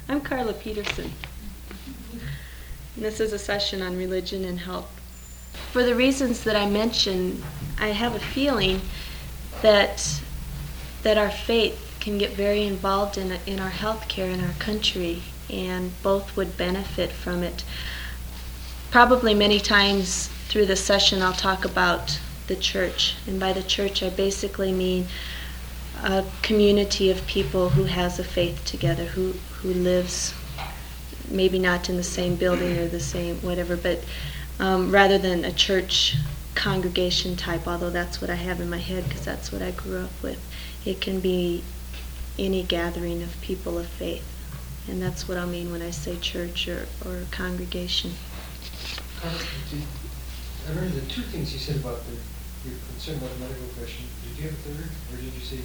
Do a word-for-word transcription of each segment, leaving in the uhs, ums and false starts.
I'm Carla Peterson. And this is a session on religion and health. For the reasons that I mentioned, I have a feeling that that our faith can get very involved in in our health care in our country, and both would benefit from it. Probably many times through this session I'll talk about the church, and by the church I basically mean a community of people who has a faith together, who, who lives maybe not in the same building or the same whatever, but um, rather than a church congregation type, although that's what I have in my head because that's what I grew up with. It can be any gathering of people of faith, and that's what I mean when I say church or, or congregation. Carla, did, I remember the two things you said about the, your concern about the medical question. Did you have a third, or did you say?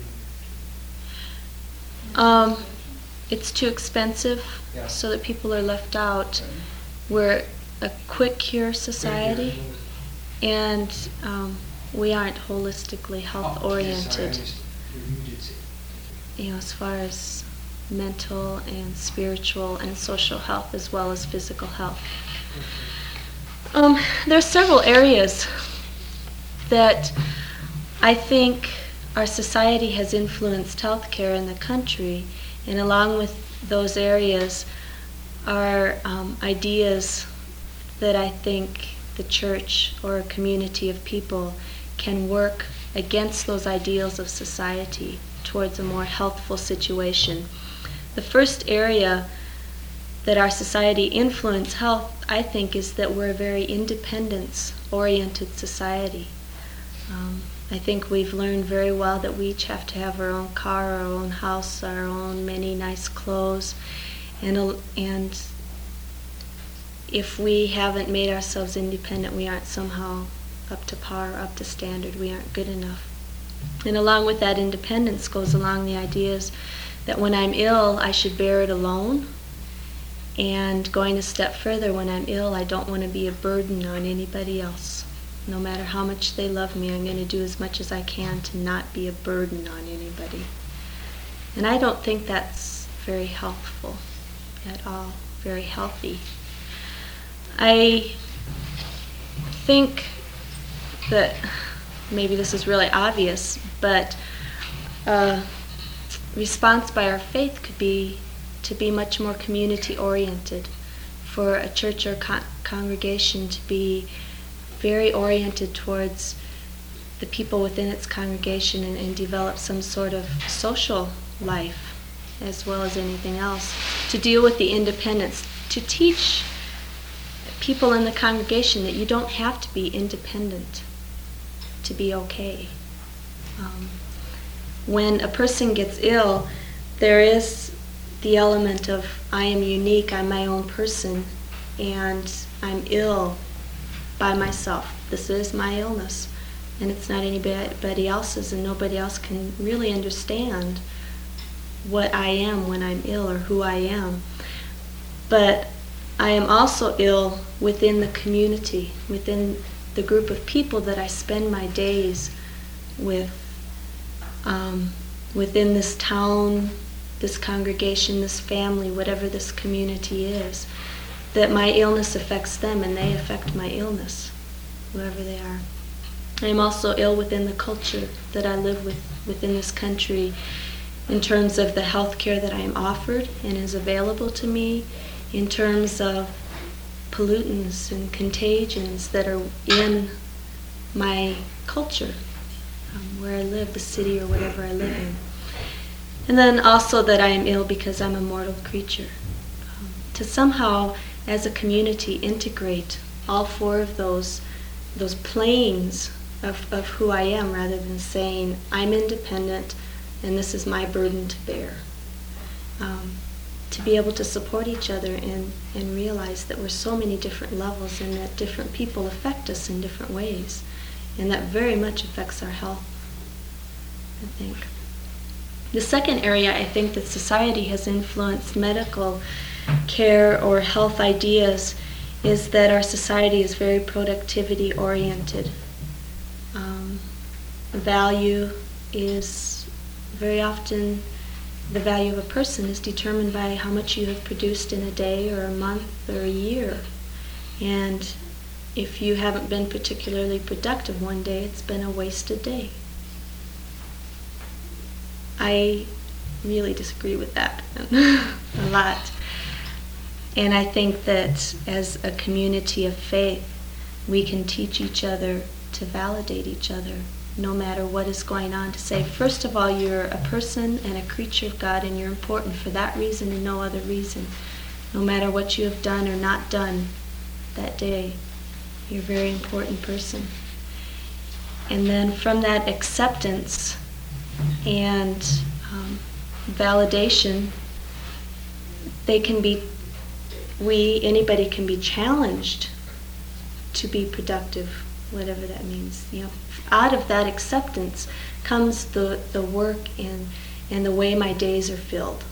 Um, it's too expensive, Yeah. so that people are left out. Okay. We're a quick cure society, and um, we aren't holistically health Oh, okay, sorry, I oriented. missed it. You did say it. You know, as far as mental and spiritual and social health as well as physical health. Um, there are several areas that I think our society has influenced healthcare in the country, and along with those areas are um, ideas that I think the church or a community of people can work against those ideals of society towards a more healthful situation. The first area that our society influences health, I think, is that we're a very independence-oriented society. Um, I think we've learned very well that we each have to have our own car, our own house, our own many nice clothes, and a, and if we haven't made ourselves independent, we aren't somehow up to par, up to standard, we aren't good enough. And along with that independence goes along the ideas that when I'm ill, I should bear it alone. And going a step further, when I'm ill, I don't want to be a burden on anybody else. No matter how much they love me, I'm going to do as much as I can to not be a burden on anybody. And I don't think that's very healthful at all, very healthy. I think that maybe this is really obvious, but a response by our faith could be to be much more community-oriented, for a church or con- congregation to be very oriented towards the people within its congregation and, and develop some sort of social life as well as anything else, to deal with the independence, to teach people in the congregation that you don't have to be independent to be okay. Um, when a person gets ill, there is the element of I am unique, I'm my own person, and I'm ill by myself. This is my illness, and it's not anybody else's, and nobody else can really understand what I am when I'm ill or who I am. But I am also ill within the community, within the group of people that I spend my days with, um, within this town, this congregation, this family, whatever this community is, that my illness affects them and they affect my illness, whoever they are. I am also ill within the culture that I live with within this country in terms of the health care that I am offered and is available to me, in terms of pollutants and contagions that are in my culture, um, where I live, the city or whatever I live in. And then also that I am ill because I'm a mortal creature. Um, to somehow, as a community, integrate all four of those those planes of, of who I am, rather than saying I'm independent and this is my burden to bear. Um, to be able to support each other and, and realize that we're so many different levels and that different people affect us in different ways. And that very much affects our health, I think. The second area I think that society has influenced medical care or health ideas is that our society is very productivity oriented. Um, value is very often the value of a person is determined by how much you have produced in a day or a month or a year. And if you haven't been particularly productive one day, it's been a wasted day. I really disagree with that a lot. And I think that as a community of faith, we can teach each other to validate each other, no matter what is going on, to say, first of all, you're a person and a creature of God, and you're important for that reason and no other reason. No matter what you have done or not done that day, you're a very important person. And then from that acceptance and um, validation, they can be, we, anybody can be challenged to be productive, whatever that means. You know, out of that acceptance comes the, the work and, and the way my days are filled.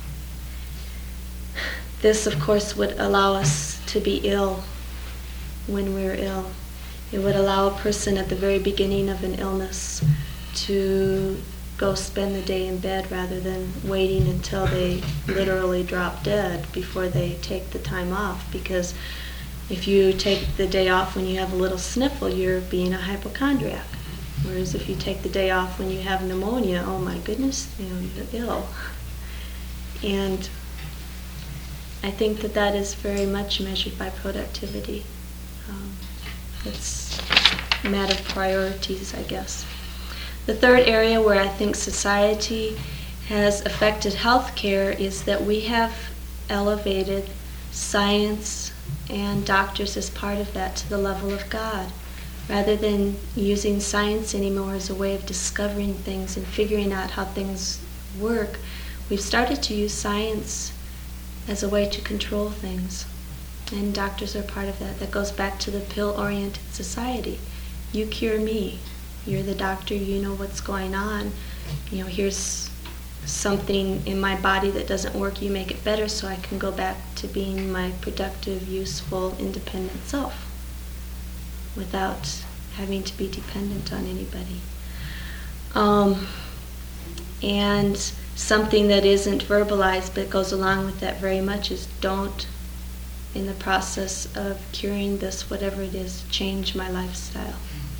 This, of course, would allow us to be ill when we're ill. It would allow a person at the very beginning of an illness to go spend the day in bed rather than waiting until they literally drop dead before they take the time off. Because if you take the day off when you have a little sniffle, you're being a hypochondriac. Whereas if you take the day off when you have pneumonia, oh my goodness, you know, you're ill. And I think that that is very much measured by productivity. Um, it's a matter of priorities, I guess. The third area where I think society has affected healthcare is that we have elevated science and doctors as part of that to the level of God. Rather than using science anymore as a way of discovering things and figuring out how things work, we've started to use science as a way to control things. And doctors are part of that. That goes back to the pill-oriented society. You cure me. You're the doctor, you know what's going on. You know, here's something in my body that doesn't work, you make it better so I can go back to being my productive, useful, independent self without having to be dependent on anybody. Um, and something that isn't verbalized but goes along with that very much is don't, in the process of curing this, whatever it is, change my lifestyle.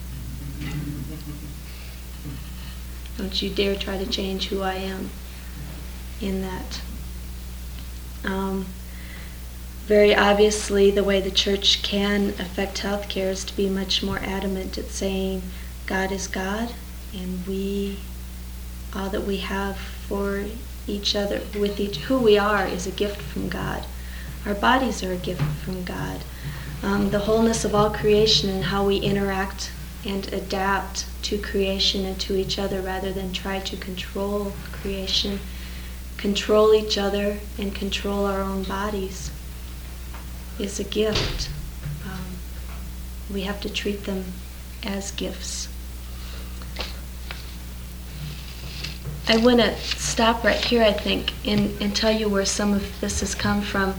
Don't you dare try to change who I am in that. Um, very obviously, the way the church can affect healthcare is to be much more adamant at saying God is God, and we, all that we have for each other, with each, who we are is a gift from God. Our bodies are a gift from God. Um, the wholeness of all creation and how we interact and adapt to creation and to each other rather than try to control creation, control each other, and control our own bodies is a gift. Um, we have to treat them as gifts. I want to stop right here, I think, and, and tell you where some of this has come from.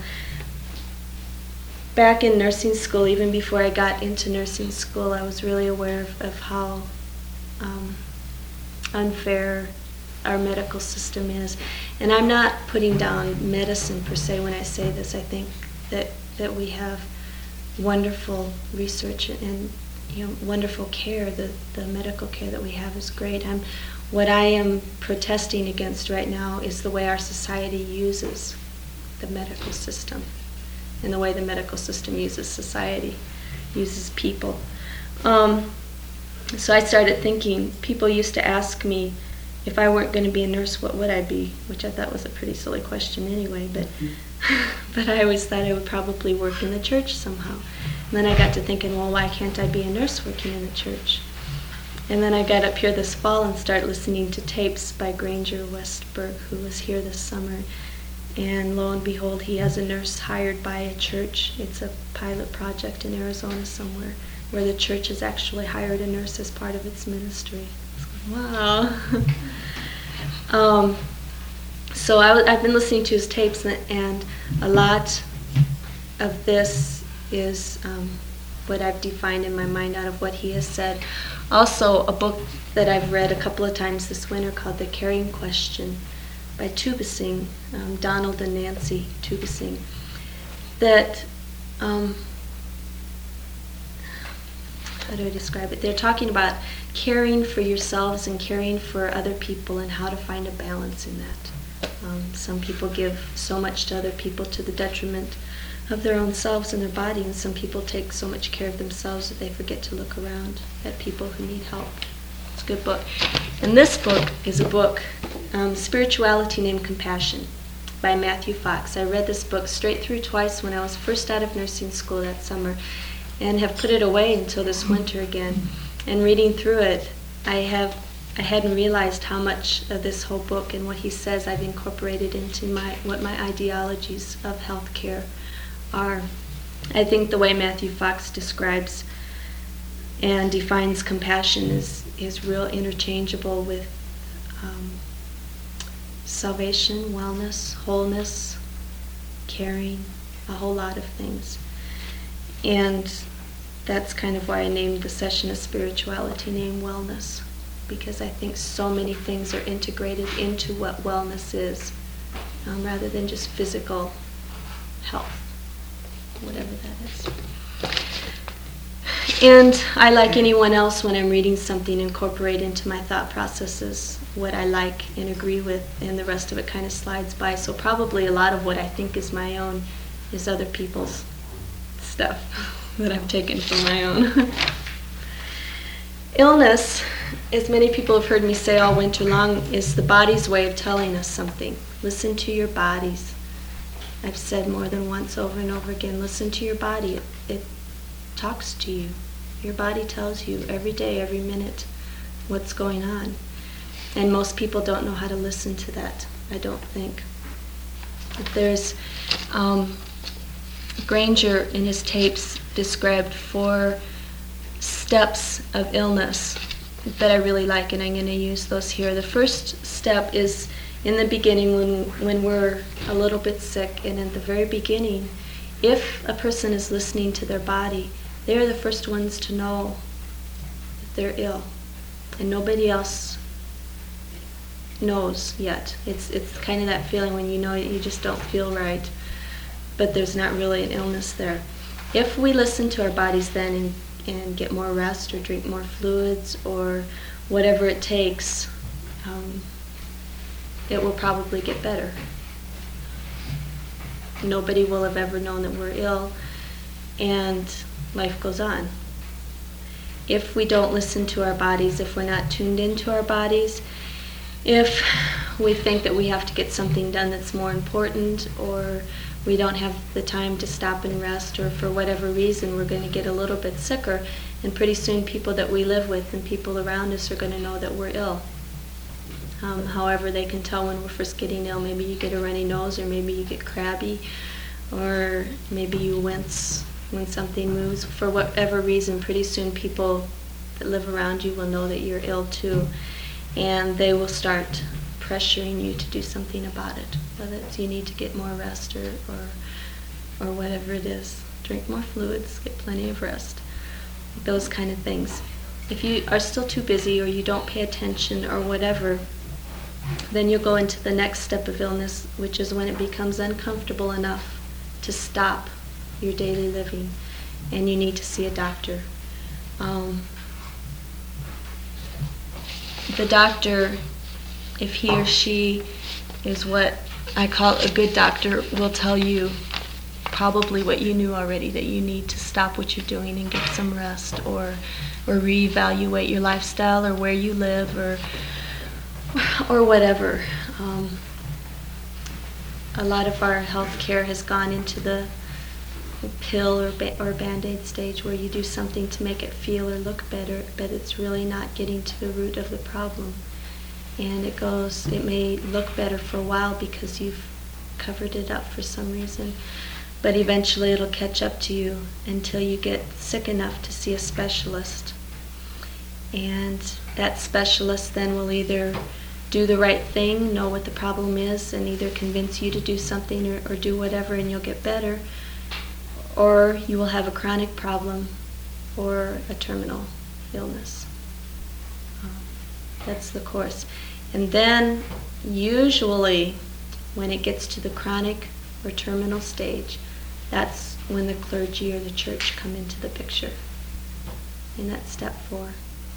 Back in nursing school, even before I got into nursing school, I was really aware of, of how um, unfair our medical system is. And I'm not putting down medicine per se when I say this. I think that, that we have wonderful research and you know wonderful care. The, the medical care that we have is great. I'm, what I am protesting against right now is the way our society uses the medical system. And the way the medical system uses society, uses people. Um, so I started thinking, people used to ask me, if I weren't going to be a nurse, what would I be? Which I thought was a pretty silly question anyway, but but I always thought I would probably work in the church somehow. And then I got to thinking, well, why can't I be a nurse working in the church? And then I got up here this fall and started listening to tapes by Granger Westberg, who was here this summer. And lo and behold, he has a nurse hired by a church. It's a pilot project in Arizona somewhere, where the church has actually hired a nurse as part of its ministry. Wow. um, so I w- I've been listening to his tapes, and, and a lot of this is um, what I've defined in my mind out of what he has said. Also, a book that I've read a couple of times this winter called The Caring Question, by Tubasing, um, Donald and Nancy Tubasing, that, um, how do I describe it? They're talking about caring for yourselves and caring for other people and how to find a balance in that. Um, some people give so much to other people to the detriment of their own selves and their body, and some people take so much care of themselves that they forget to look around at people who need help. It's a good book. And this book is a book, um, Spirituality Named Compassion, by Matthew Fox. I read this book straight through twice when I was first out of nursing school that summer, and have put it away until this winter again. And reading through it, I have I hadn't realized how much of this whole book and what he says I've incorporated into my what my ideologies of healthcare are. I think the way Matthew Fox describes and defines compassion is is real interchangeable with um, salvation, wellness, wholeness, caring, a whole lot of things. And that's kind of why I named the session of spirituality named Wellness, because I think so many things are integrated into what wellness is, um, rather than just physical health, whatever that is. And I, like anyone else, when I'm reading something, incorporate into my thought processes what I like and agree with, and the rest of it kind of slides by. So probably a lot of what I think is my own is other people's stuff that I've taken from my own. Illness, as many people have heard me say all winter long, is the body's way of telling us something. Listen to your bodies. I've said more than once over and over again, listen to your body. It, it talks to you. Your body tells you every day, every minute, what's going on. And most people don't know how to listen to that, I don't think. But there's, um, Granger in his tapes described four steps of illness that I really like, and I'm going to use those here. The first step is in the beginning when, when we're a little bit sick, and at the very beginning, if a person is listening to their body, they're the first ones to know that they're ill, and nobody else knows yet. It's, it's kind of that feeling when you know you just don't feel right, but there's not really an illness there. If we listen to our bodies then and, and get more rest or drink more fluids or whatever it takes, um, it will probably get better. Nobody will have ever known that we're ill, and life goes on. If we don't listen to our bodies, if we're not tuned into our bodies, if we think that we have to get something done that's more important, or we don't have the time to stop and rest, or for whatever reason we're going to get a little bit sicker, and pretty soon people that we live with and people around us are going to know that we're ill. Um, however, they can tell when we're first getting ill. Maybe you get a runny nose, or maybe you get crabby, or maybe you wince when something moves. For whatever reason, pretty soon people that live around you will know that you're ill too, and they will start pressuring you to do something about it, whether it's you need to get more rest or, or, or whatever it is. Drink more fluids, get plenty of rest, those kind of things. If you are still too busy or you don't pay attention or whatever, then you'll go into the next step of illness, which is when it becomes uncomfortable enough to stop your daily living, and you need to see a doctor. Um, the doctor, if he or she is what I call a good doctor, will tell you probably what you knew already, that you need to stop what you're doing and get some rest, or or reevaluate your lifestyle, or where you live, or or whatever. Um, a lot of our health care has gone into the pill or, ba- or Band-Aid stage, where you do something to make it feel or look better, but it's really not getting to the root of the problem. And it goes, it may look better for a while because you've covered it up for some reason, but eventually it'll catch up to you until you get sick enough to see a specialist. And that specialist then will either do the right thing, know what the problem is, and either convince you to do something or, or do whatever and you'll get better, or you will have a chronic problem or a terminal illness. Um, that's the course. And then usually, when it gets to the chronic or terminal stage, that's when the clergy or the church come into the picture. And that's step four.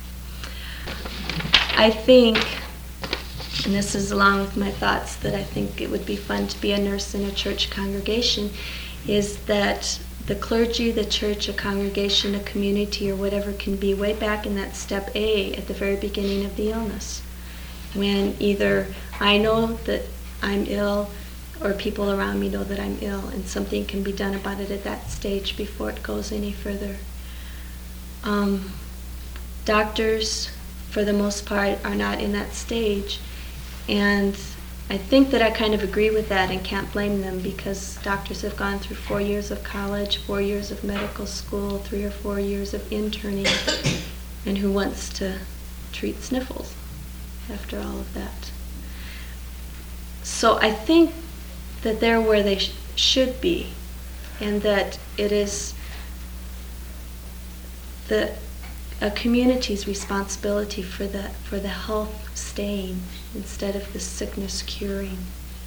I think, and this is along with my thoughts, that I think it would be fun to be a nurse in a church congregation, is that the clergy, the church, a congregation, a community, or whatever can be way back in that step A at the very beginning of the illness. When either I know that I'm ill or people around me know that I'm ill, and something can be done about it at that stage before it goes any further. Um, doctors, for the most part, are not in that stage, and I think that I kind of agree with that and can't blame them, because doctors have gone through four years of college, four years of medical school, three or four years of interning, and who wants to treat sniffles after all of that? So I think that they're where they sh- should be, and that it is the a community's responsibility for the for the health staying instead of the sickness curing.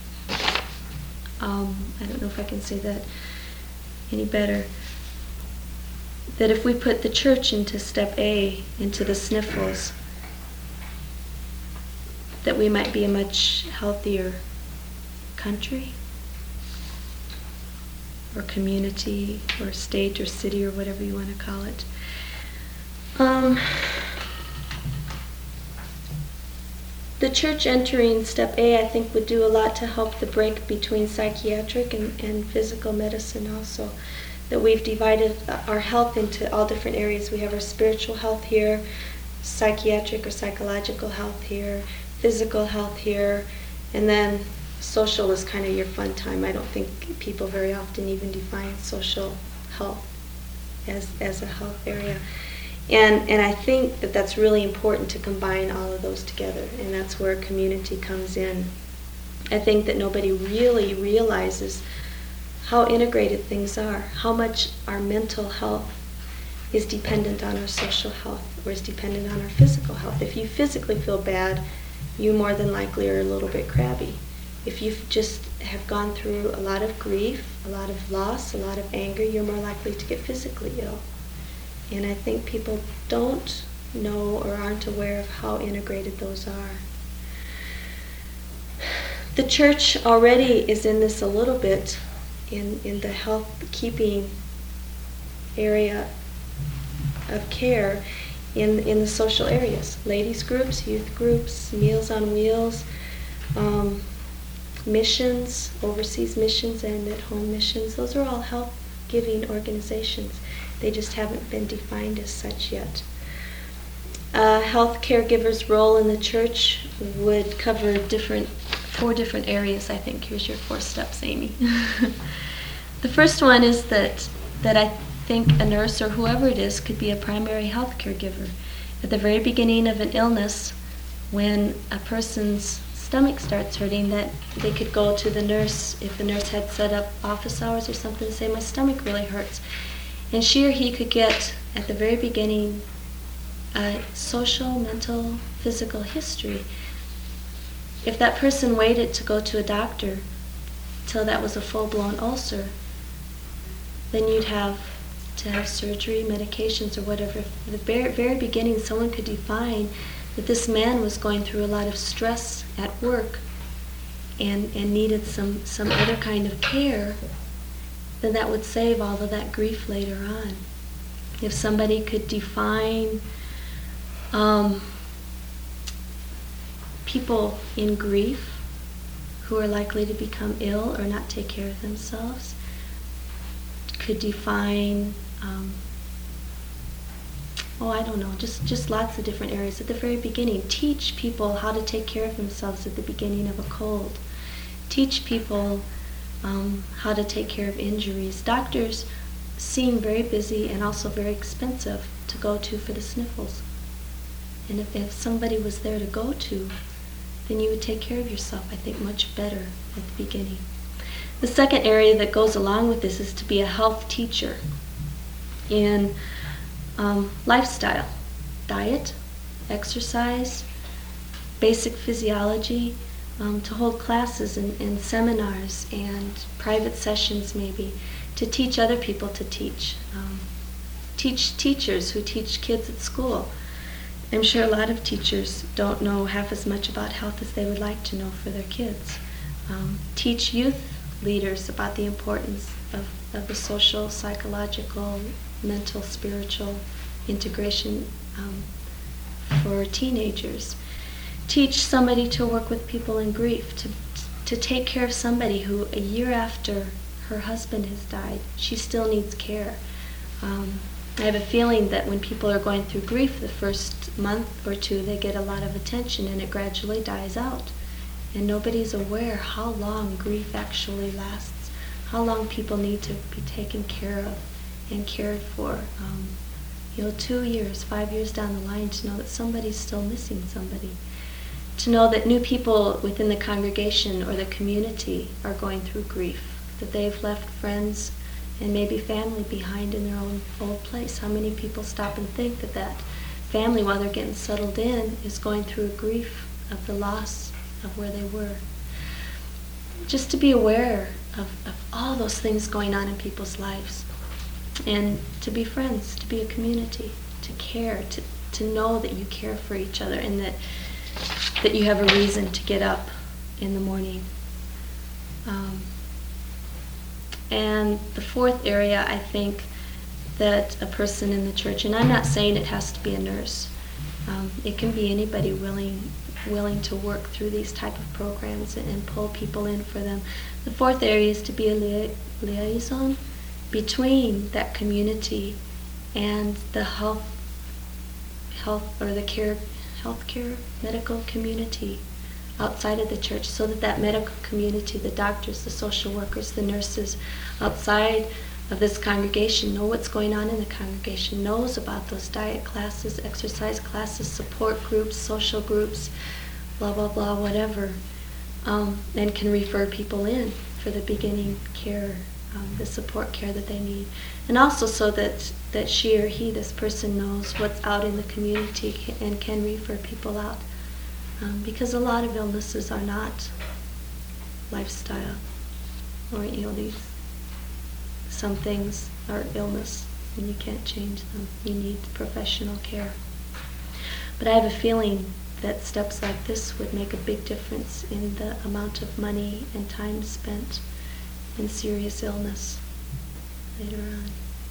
Um, I don't know if I can say that any better. That if we put the church into step A, into the sniffles, that we might be a much healthier country, or community, or state, or city, or whatever you want to call it. Um, the church entering step A, I think, would do a lot to help the break between psychiatric and, and physical medicine also. That we've divided our health into all different areas. We have our spiritual health here, psychiatric or psychological health here, physical health here, and then social is kind of your fun time. I don't think people very often even define social health as, as a health area. And and I think that that's really important to combine all of those together, and that's where community comes in. I think that nobody really realizes how integrated things are, how much our mental health is dependent on our social health, or is dependent on our physical health. If you physically feel bad, you more than likely are a little bit crabby. If you just have gone through a lot of grief, a lot of loss, a lot of anger, you're more likely to get physically ill. And I think people don't know or aren't aware of how integrated those are. The church already is in this a little bit in, in the health keeping area of care in, in the social areas. Ladies groups, youth groups, Meals on Wheels, um, missions, overseas missions and at-home missions. Those are all health-giving organizations. They just haven't been defined as such yet. Uh, health caregivers' role in the church would cover different, four different areas, I think. Here's your four steps, Amy. The first one is that, that I think a nurse or whoever it is could be a primary health caregiver. At the very beginning of an illness, when a person's stomach starts hurting, that they could go to the nurse, if the nurse had set up office hours or something, and say, my stomach really hurts. And she or he could get, at the very beginning, a social, mental, physical history. If that person waited to go to a doctor till that was a full-blown ulcer, then you'd have to have surgery, medications, or whatever. At the very, very beginning, someone could define that this man was going through a lot of stress at work and, and needed some, some other kind of care, then that would save all of that grief later on. If somebody could define um, people in grief who are likely to become ill or not take care of themselves, could define, um, oh, I don't know, just, just lots of different areas at the very beginning. Teach people how to take care of themselves at the beginning of a cold. Teach people Um, how to take care of injuries. Doctors seem very busy and also very expensive to go to for the sniffles. And if, if somebody was there to go to, then you would take care of yourself, I think, much better at the beginning. The second area that goes along with this is to be a health teacher in um, lifestyle, diet, exercise, basic physiology, um, to hold classes and, and seminars and private sessions maybe, to teach other people to teach. Um, teach teachers who teach kids at school. I'm sure a lot of teachers don't know half as much about health as they would like to know for their kids. Um, teach youth leaders about the importance of, of the social, psychological, mental, spiritual integration um, for teenagers. Teach somebody to work with people in grief, to, to take care of somebody who a year after her husband has died, she still needs care. Um, I have a feeling that when people are going through grief the first month or two, they get a lot of attention and it gradually dies out. And nobody's aware how long grief actually lasts, how long people need to be taken care of and cared for. Um, you know, two years, five years down the line, to know that somebody's still missing somebody. To know that new people within the congregation or the community are going through grief, that they've left friends and maybe family behind in their own old place. How many people stop and think that that family, while they're getting settled in, is going through a grief of the loss of where they were? Just to be aware of, of all those things going on in people's lives, and to be friends, to be a community, to care, to, to know that you care for each other, and that that you have a reason to get up in the morning. Um, and the fourth area, I think, that a person in the church, and I'm not saying it has to be a nurse, um, it can be anybody willing willing to work through these type of programs and, and pull people in for them. The fourth area is to be a lia- liaison between that community and the health, health or the care, healthcare, medical community outside of the church, so that that medical community, the doctors, the social workers, the nurses outside of this congregation know what's going on in the congregation, knows about those diet classes, exercise classes, support groups, social groups, blah, blah, blah, whatever, um, and can refer people in for the beginning care, um, the support care that they need. And also so that, that she or he, this person, knows what's out in the community and can refer people out. Um, because a lot of illnesses are not lifestyle or, you know, these some things are illness and you can't change them. You need professional care. But I have a feeling that steps like this would make a big difference in the amount of money and time spent in serious illness later on.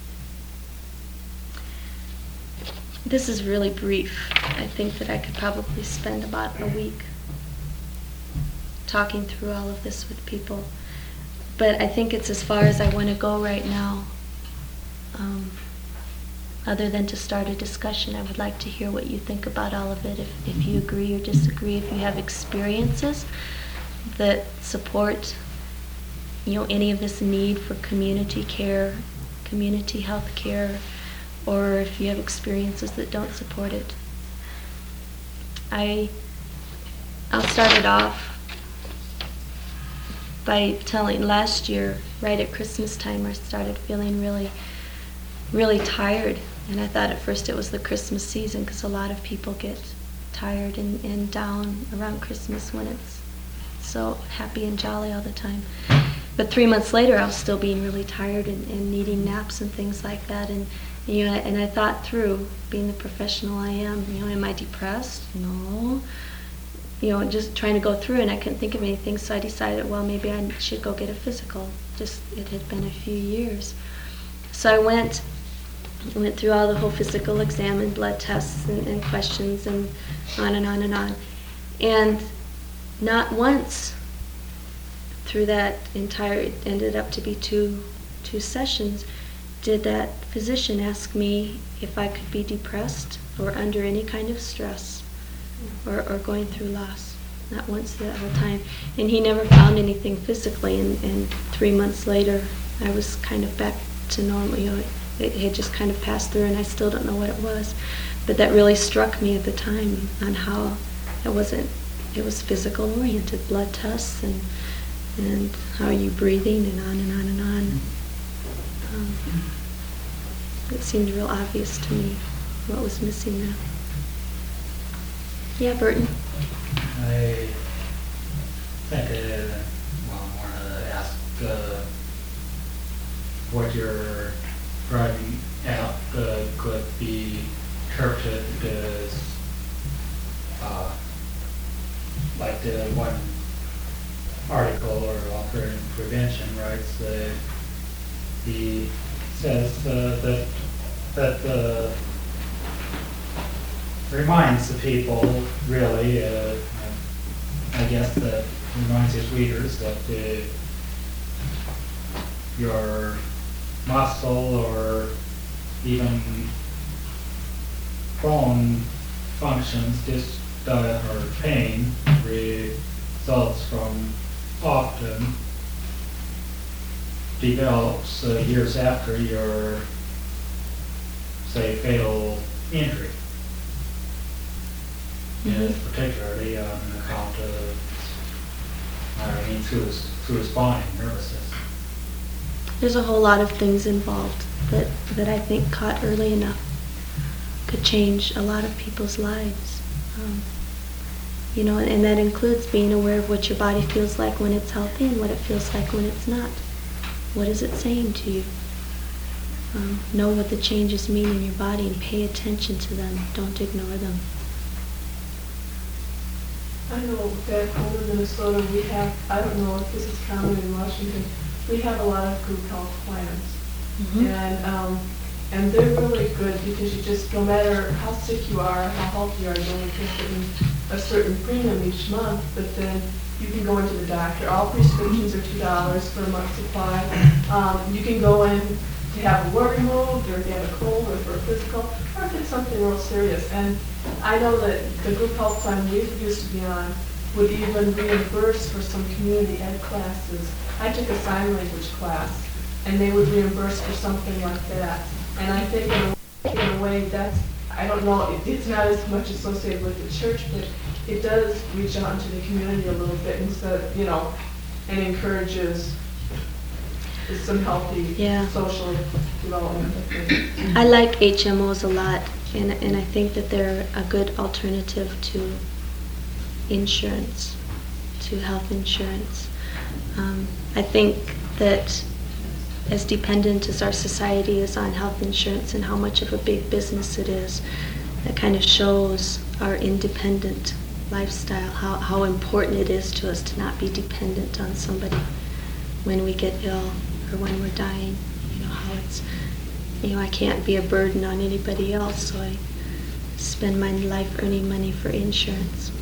This is really brief. I think that I could probably spend about a week talking through all of this with people. But I think it's as far as I want to go right now. Um, other than to start a discussion, I would like to hear what you think about all of it. If, if you agree or disagree, if you have experiences that support, you know, any of this need for community care, community health care, or if you have experiences that don't support it. I, I'll start it off by telling, last year, right at Christmas time, I started feeling really, really tired. And I thought at first it was the Christmas season, because a lot of people get tired and, and down around Christmas when it's so happy and jolly all the time. But three months later, I was still being really tired and, and needing naps and things like that. And you know, and I thought through, being the professional I am, you know, am I depressed? No. You know, just trying to go through, and I couldn't think of anything, so I decided, well, maybe I should go get a physical. Just, it had been a few years. So I went, went through all the whole physical exam and blood tests and, and questions and on and on and on. And not once through that entire, it ended up to be two, two sessions, did that physician ask me if I could be depressed or under any kind of stress or, or going through loss. Not once that whole time. And he never found anything physically, and, and three months later I was kind of back to normal. You know, it, it had just kind of passed through, and I still don't know what it was. But that really struck me at the time on how it wasn't, it was physical oriented, blood tests and and how are you breathing and on and on and on. Um, it seemed real obvious to me what was missing now. Yeah, Burton? I think, uh, well, I want to ask uh, what you're driving at uh, could be interpreted as uh, like the one article or author in prevention writes that he says uh, that that uh, reminds the people really, uh, I guess that reminds his readers that uh, your muscle or even bone functions just uh, or pain results from often develops uh, years after your, say, fatal injury. Mhm. And particularly on account of, I mean, through his, through his body, nervous system. There's a whole lot of things involved that, that I think caught early enough could change a lot of people's lives. Um, you know, and that includes being aware of what your body feels like when it's healthy and what it feels like when it's not. What is it saying to you? Um, know what the changes mean in your body and pay attention to them. Don't ignore them. I know back home in Minnesota, we have, I don't know if this is common in Washington, we have a lot of group health plans. Mhm. And, um, and they're really good because you just, no matter how sick you are, how healthy you are, you only pay certain, a certain premium each month, but then you can go into the doctor. All prescriptions are two dollars for a month's supply. Um, you can go in to have a wart removed, or if you have a cold, or for a physical, or if it's something real serious. And I know that the group health plan we used to be on would even reimburse for some community ed classes. I took a sign language class, and they would reimburse for something like that. And I think in a, in a way that's, I don't know, it, it's not as much associated with the church, but it does reach out into the community a little bit instead of, you know, and encourages some healthy Yeah. social development. I think. I like H M Os a lot, and, and I think that they're a good alternative to insurance, to health insurance. Um, I think that as dependent as our society is on health insurance and how much of a big business it is, that kind of shows our independent lifestyle, how, how important it is to us to not be dependent on somebody when we get ill or when we're dying. You know, how it's, you know, I can't be a burden on anybody else, so I spend my life earning money for insurance.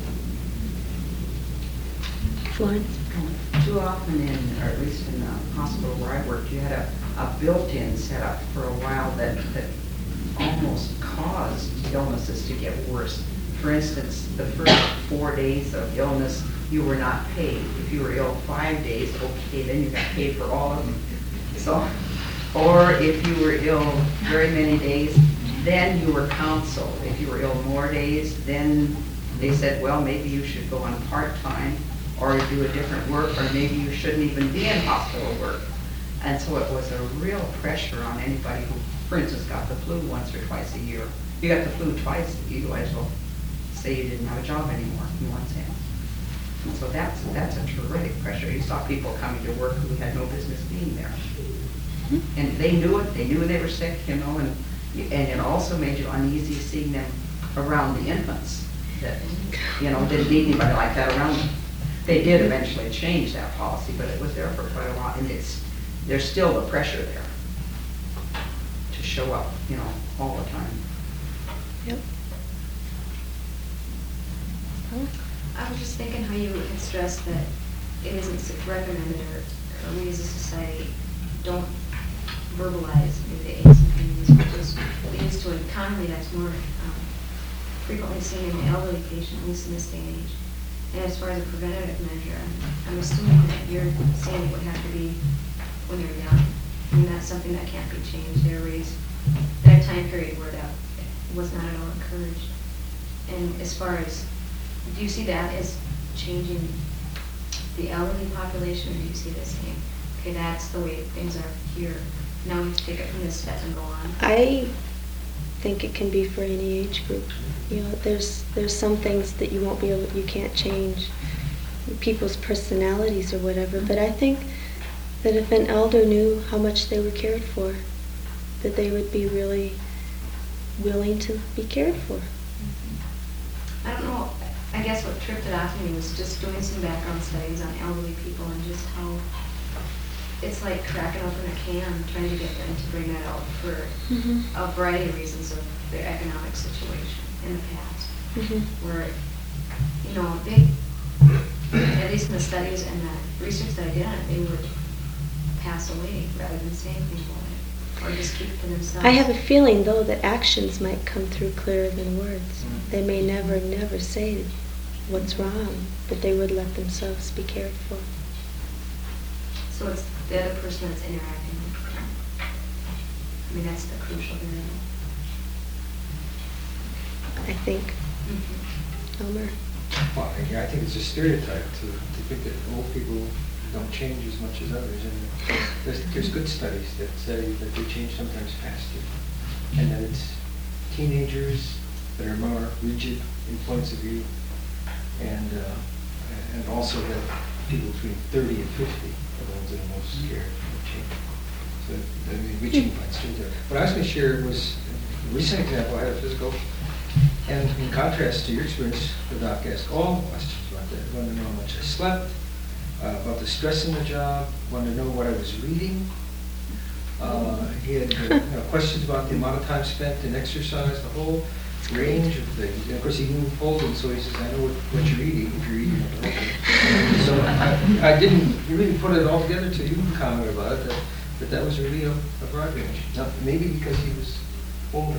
Florence? Too often in, or at least in the hospital where I worked, you had a, a built-in setup for a while that, that almost caused illnesses to get worse. For instance, the first four days of illness, you were not paid. If you were ill five days, okay, then you got paid for all of them. So, or if you were ill very many days, then you were counseled. If you were ill more days, then they said, well, maybe you should go on part-time or do a different work, or maybe you shouldn't even be in hospital work. And so it was a real pressure on anybody who, for instance, got the flu once or twice a year. You got the flu twice, you might as well say you didn't have a job anymore, in one sense. And so that's, that's a terrific pressure. You saw people coming to work who had no business being there. And they knew it, they knew they were sick, you know, and, and it also made you uneasy seeing them around the infants that, you know, didn't need anybody like that around them. They did eventually change that policy, but it was there for quite a while, and it's, there's still the pressure there to show up, you know, all the time. Yep. I was just thinking how you had stressed that it isn't recommended, or, or we as a society don't verbalize maybe the aches and pains, which is leads to a commonly that's more um, frequently seen in the elderly patient, at least in this day and age. And as far as a preventative measure, I'm, I'm assuming that you're saying it would have to be when they're young. I mean, that's something that can't be changed. They're raised at a time period where that was not at all encouraged. And as far as, do you see that as changing the elderly population, or do you see this saying, okay, that's the way things are here, now we have to take it from this step and go on? I think it can be for any age group. You know, there's there's some things that you won't be able, you can't change people's personalities or whatever, but I think that if an elder knew how much they were cared for, that they would be really willing to be cared for. I don't know, I guess what tripped it off me was just doing some background studies on elderly people and just how it's like cracking open a can, trying to get them to bring that out for Mhm. a variety of reasons of their economic situation in the past. Mhm. Where, you know, they, at least in the studies and the research that I did on it, they would pass away rather than say anything about it, or just keep it to themselves. I have a feeling, though, that actions might come through clearer than words. They may never, never say what's wrong, but they would let themselves be cared for. So it's the other person that's interacting with them. I mean, that's the crucial variable. I think. Mhm. Elmer? Well, I I think it's a stereotype to, to think that old people don't change as much as others. And there's, there's good studies that say that they change sometimes faster. And that it's teenagers that are more rigid in points of view. And, uh, and also that people between thirty and fifty are the ones that are most scared of change. So, I mean, reaching points through there. What I was going to share was a recent example. I had a physical. And in contrast to your experience, the doc asked all the questions about that. Wanted to know how much I slept, uh, about the stress in the job, wanted to know what I was reading. Uh, he had uh, you know, questions about the amount of time spent in exercise, the whole range of things. And of course, he knew Holden, so he says, I know what, what you're eating, if you're eating what Holden. So I, I didn't really put it all together till you commented about it, that that, that was really a, a broad range. Now, maybe because he was older.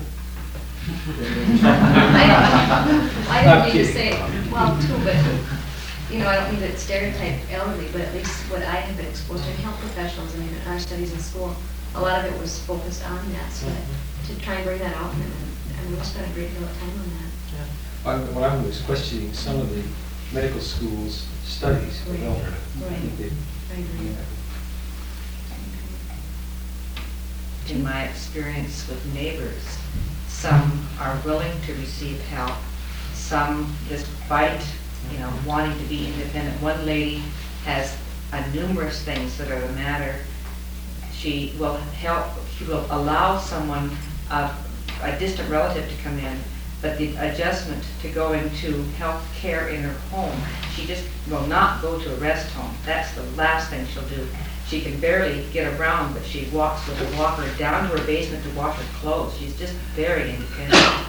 I I I'm don't need to kidding. say, well, too, but, you know, I don't need to stereotype elderly, but at least what I have been exposed to in health professionals, I mean, in our studies in school, a lot of it was focused on that, so that, to try and bring that out, and, and we spent a great deal of time on that. I- When I was questioning some of the medical schools' studies of Right. elder, I Right. think they, I agree. In my experience with neighbors, some are willing to receive help, some despite, you know, wanting to be independent. One lady has uh, numerous things that are the matter. She will help, she will allow someone, uh, a distant relative to come in, but the adjustment to go into health care in her home, she just will not go to a rest home. That's the last thing she'll do. She can barely get around, but she walks with a walker down to her basement to wash her clothes. She's just very independent.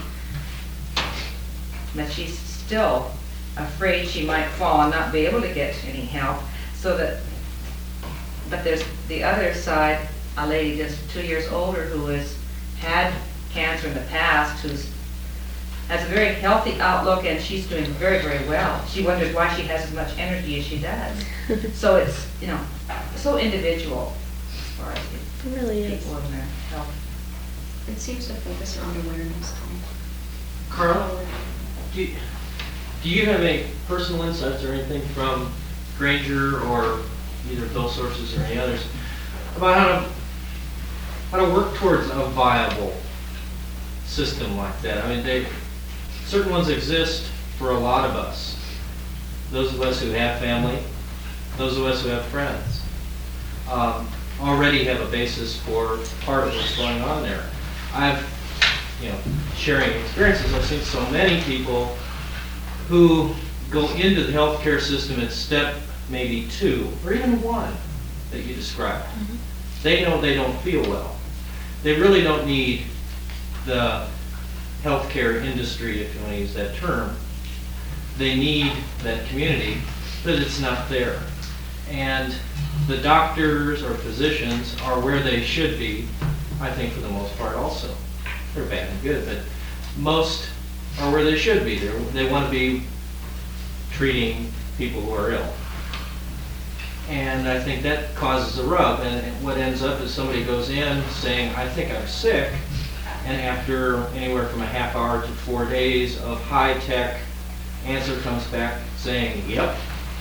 But she's still afraid she might fall and not be able to get any help, so that, but there's the other side, a lady just two years older who has had cancer in the past, who's has a very healthy outlook, and she's doing very, very well. She wonders why she has as much energy as she does. So it's, you know, so individual as far as the It really is. people and their health. It seems to focus around awareness. Carl, do you, do you have any personal insights or anything from Granger or either of those sources or any others about how to, how to work towards a viable system like that? I mean, they, certain ones exist for a lot of us. Those of us who have family, those of us who have friends, um, already have a basis for part of what's going on there. I've, you know, sharing experiences, I've seen so many people who go into the healthcare system at step maybe two, or even one that you described. Mm-hmm. They know they don't feel well. They really don't need the healthcare industry, if you want to use that term. They need that community, but it's not there. And the doctors or physicians are where they should be, I think, for the most part also. They're bad and good, but most are where they should be. They're, they want to be treating people who are ill. And I think that causes a rub. And what ends up is somebody goes in saying, I think I'm sick. And after anywhere from a half hour to four days of high-tech, answer comes back saying, yep,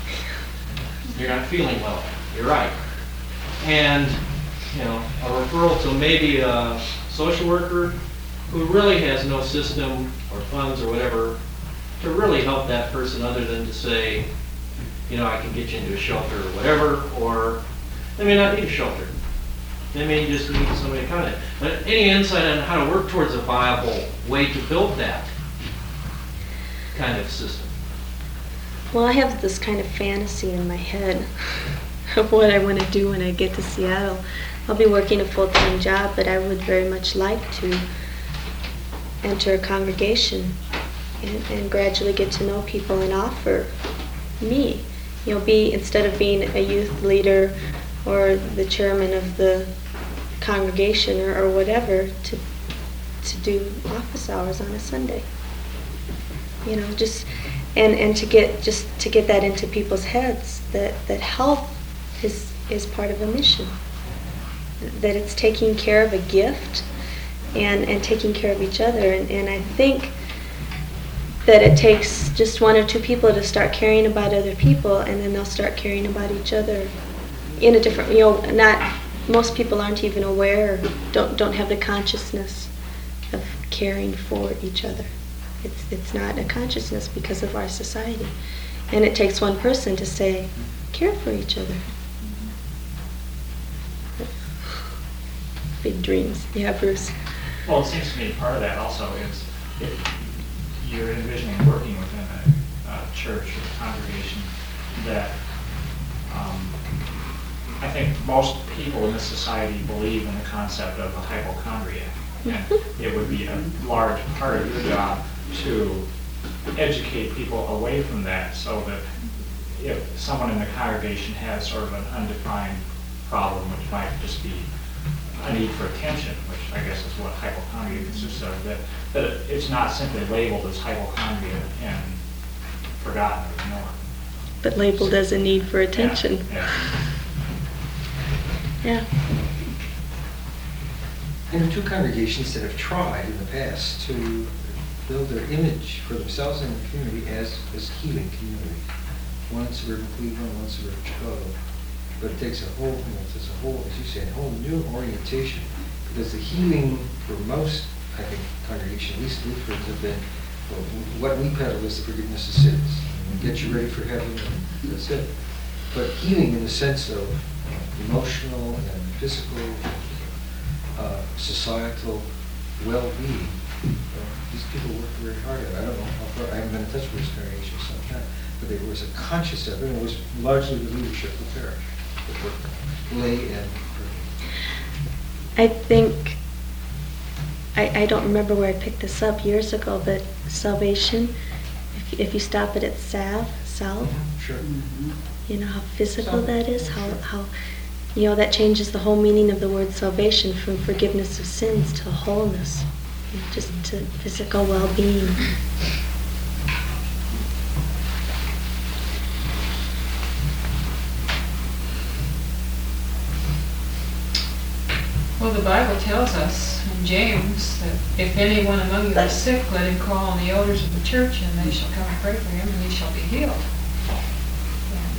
you're not feeling well. You're right. And, you know, a referral to maybe a social worker who really has no system or funds or whatever to really help that person other than to say, you know, I can get you into a shelter or whatever, or they may not need a shelter. They may just need somebody to come in. But any insight on how to work towards a viable way to build that kind of system? Well, I have this kind of fantasy in my head of what I want to do when I get to Seattle. I'll be working a full-time job, but I would very much like to enter a congregation and, and gradually get to know people and offer me. You know, be, instead of being a youth leader or the chairman of the congregation or, or whatever, to to do office hours on a Sunday. You know, just and, and to get just to get that into people's heads that, that health is is part of a mission. That it's taking care of a gift and, and taking care of each other. And, and I think that it takes just one or two people to start caring about other people, and then they'll start caring about each other in a different, you know, not, most people aren't even aware, or don't don't have the consciousness of caring for each other. It's it's not a consciousness because of our society. And it takes one person to say, care for each other. Big dreams. Yeah, Bruce. Well, it seems to me part of that also is if you're envisioning working within a, a church or congregation that um, I think most people in this society believe in the concept of a hypochondriac. And it would be a large part of your job to educate people away from that, so that if someone in the congregation has sort of an undefined problem, which might just be a need for attention, which I guess is what hypochondria consists of, that, that it's not simply labeled as hypochondria and forgotten or ignored. But labeled as a need for attention. Yeah, yeah. Yeah. And there are two congregations that have tried in the past to build their image for themselves and the community as as healing community. One in suburban Cleveland, one in suburban Chicago. But it takes a whole, you know, it's a whole, as you say, a whole new orientation, because the healing for most, I think, congregations, at least Lutherans, have been, well, what we peddle is the forgiveness of sins. Get you ready for heaven, and that's it. But healing in the sense of emotional and physical, uh, societal well-being, uh, these people work very hard at it. I don't know how far, I haven't been in touch with this congregation for some time, but there was a conscious effort, and it was largely the leadership of the parish. Lay and I think, I, I don't remember where I picked this up years ago, but salvation, if, if you stop it at salve, salve, sure. you know how physical that is, how, how, you know, that changes the whole meaning of the word salvation from forgiveness of sins to wholeness, you know, just to physical well-being. Well, the Bible tells us in James that if anyone among you is sick, let him call on the elders of the church, and they shall come and pray for him, and he shall be healed. And,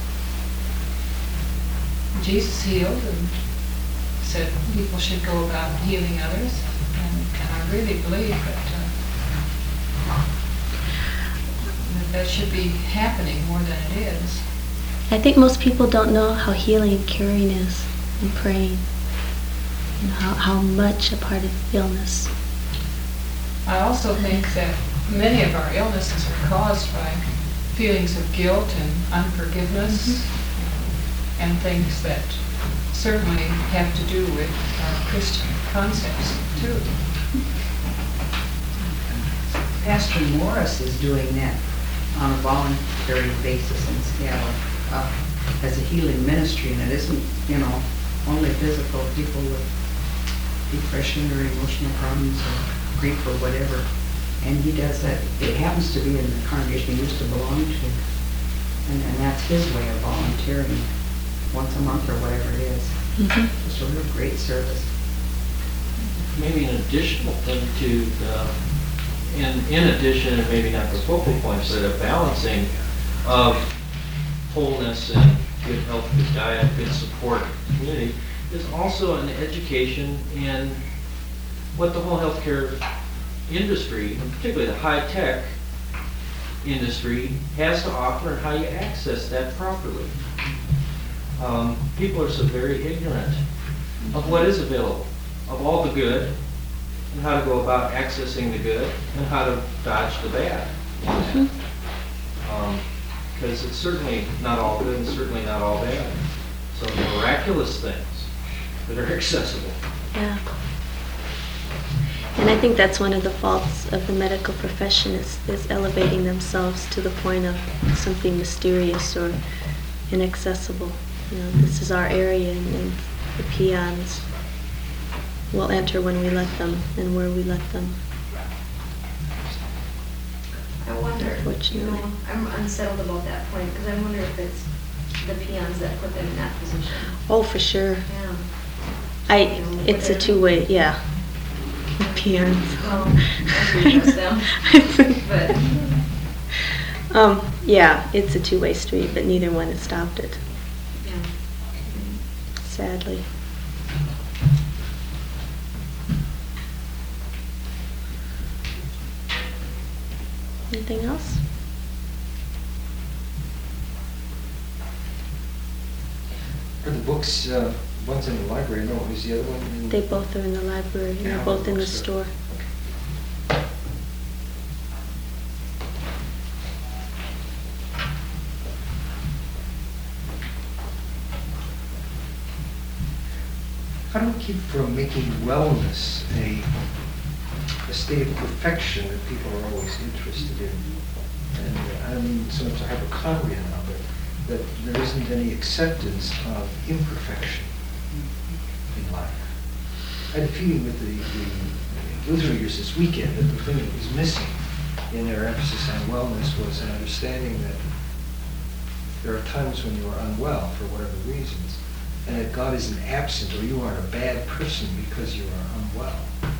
uh, Jesus healed and said people should go about healing others, and, and I really believe that, uh, that that should be happening more than it is. I think most people don't know how healing and curing is, and praying. You know, how, how much a part of illness. I also think that many of our illnesses are caused by feelings of guilt and unforgiveness, mm-hmm. and things that certainly have to do with our Christian concepts too. Pastor Morris is doing that on a voluntary basis in Seattle uh, as a healing ministry, and it isn't, you know, only physical, people with depression or emotional problems or grief or whatever. And he does that. It happens to be in the congregation he used to belong to. And, and that's his way of volunteering once a month or whatever it is. Mm-hmm. It's a real great service. Maybe an additional thing to the, in, in addition, and maybe not the focal points, but a balancing of wholeness and good health, good diet, good support community, is also an education in what the whole healthcare industry, and particularly the high-tech industry has to offer and how you access that properly. Um, people are so very ignorant of what is available, of all the good, and how to go about accessing the good, and how to dodge the bad. Because it's certainly not all good and certainly not all bad. Some miraculous things that are accessible. Yeah. And I think that's one of the faults of the medical profession is, is elevating themselves to the point of something mysterious or inaccessible. You know, this is our area, and, and the peons will enter when we let them and where we let them. I wonder, you Unfortunately. know, I'm unsettled about that point, because I wonder if it's the peons that put them in that position. Oh, for sure. Yeah. I. It's a two-way. Yeah. Peons. Well, I agree with them, but, um. Yeah, it's a two-way street, but neither one has stopped it. yeah. Sadly. Anything else? Are the books, uh, one's in the library, no, is the other one in? They both are in the library, and Yeah, they're both in the bookstore. store. How do we keep from making wellness a, a state of perfection that people are always interested in? And uh, I mean, sometimes a hypochondria now, but that there isn't any acceptance of imperfection in life. I had a feeling with the, the Lutheran leaders this weekend that the thing that was missing in their emphasis on wellness was an understanding that there are times when you are unwell for whatever reasons, and that God isn't absent or you aren't a bad person because you are unwell.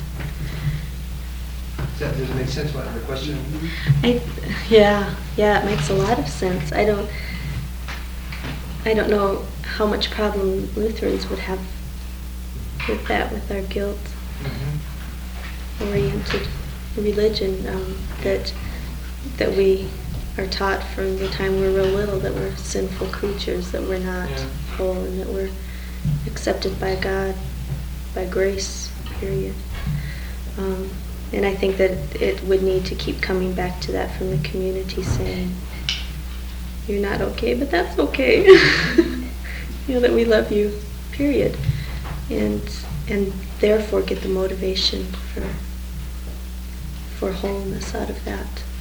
Does that, does it make sense, what the question? I, yeah, yeah, it makes a lot of sense. I don't, I don't know how much problem Lutherans would have with that, with our guilt-oriented religion, um, that that we are taught from the time we're real little that we're sinful creatures, that we're not Yeah. whole, and that we're accepted by God, by grace, period. Um, and I think that it would need to keep coming back to that from the community, saying, you're not okay, but that's okay. You know, that we love you, period. And and therefore get the motivation for for wholeness out of that.